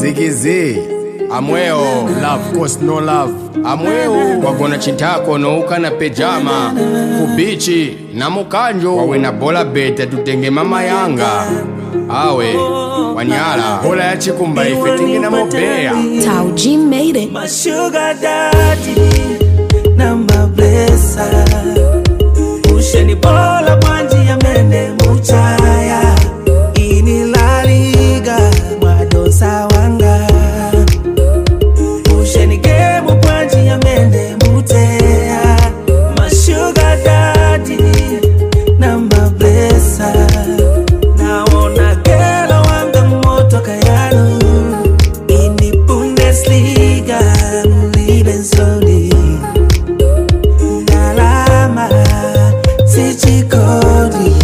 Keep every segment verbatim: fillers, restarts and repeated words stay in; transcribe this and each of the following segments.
zikizi amweo love cost no love amweo wagona chintako nouka na pejama kubichi na mukanjo wawe na bola beta tutenge mama yanga awe wanyala bola ya chikumba ife tingi na mobea Tao G made it. My sugar daddy number blesser usheni bola bwanji ya mende muchaya ini la liga madosa wanga usheni gemu bwanji ya mende mutea my sugar daddy number blesser naona gelo wanga moto kayano ini Bundesliga living slowly nalama sichikodi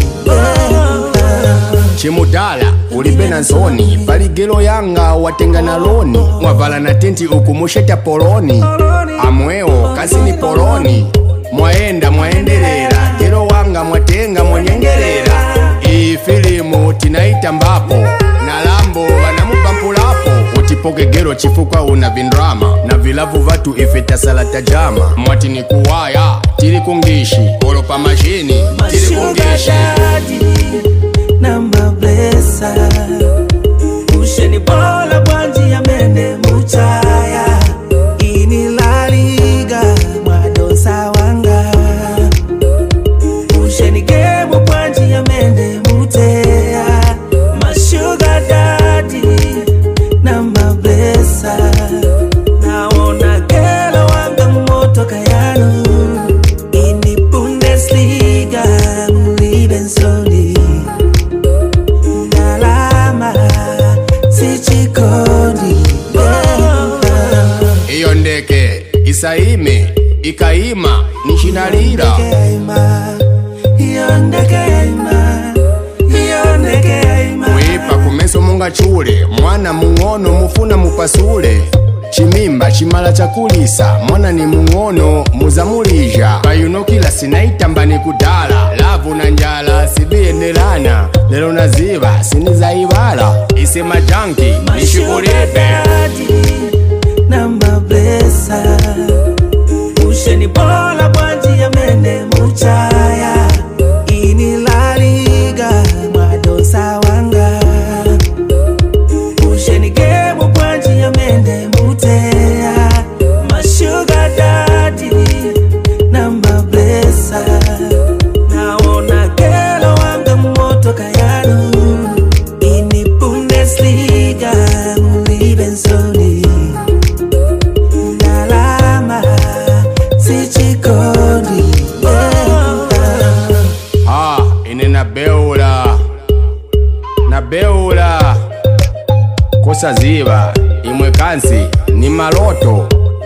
chimudala ulibe na zoni paligelo yanga watenga na loni mwavala na tenti ukumusheta poloni amweo kasini poloni mwaenda mwaendelera gelo wanga mwatenga mwanyengerera iyi filimu tinaita mbapo na lambo wanamupampulapo utipoke gelo chifukwa una vindrama na vilavu vatu ifeta salata jama mwati ni kuwaya tili kungishi olopa mashini tili kungishi number blesser usheni bola bwanji ya mende muchaya ini la liga madosa wanga usheni gemu bwanji ya mende mutea my sugar daddy number blesser naona gelo wanga moto kayano ini Bundesliga living slowly iyo ndeke isaime ikaima nishinalira kuipa kumeso munga chule mwana mungono mufuna mupasule chimimba chimala chakulisa mwana ni mungono muzamulija bayuno kila sinaitamba ni kudala lavu na njala sibiyendelana lelo naziba sinizaibala isema janki nishikulebe number blesser usheni bola bwanji ya mende muchaya ini la liga madosa wanga usheni gemu bwanji ya mende mutea my sugar daddy number blesser naona gelo wanga moto kayano ini Bundesliga living slowly nalama sichikodi ah ine na beula na beula kosa ziba imwe kansi ni maloto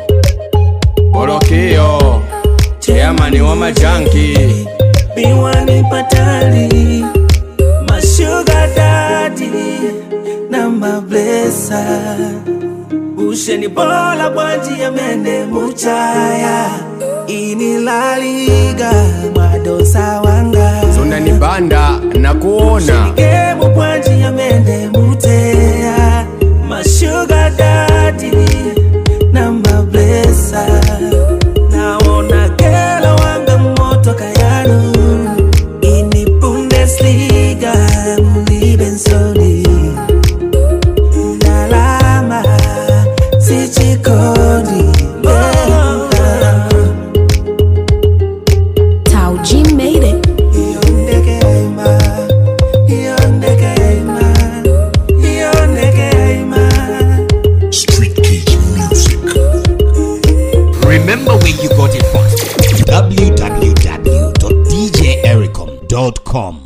borokio chairman wa majanki biwani patali my sugar daddy number blesser usheni bola bwanji ya mende muchaya ini la liga madosa wanga zona ni banda na kuona gemu bwanji ya mende mutea my sugar daddy number blesser naona gelo wanga moto kayano ini Bundesliga living slowly nalama sichikodi Tao G made it. Street Cage Music. Remember where you got it from. w w w dot d j ericom dot com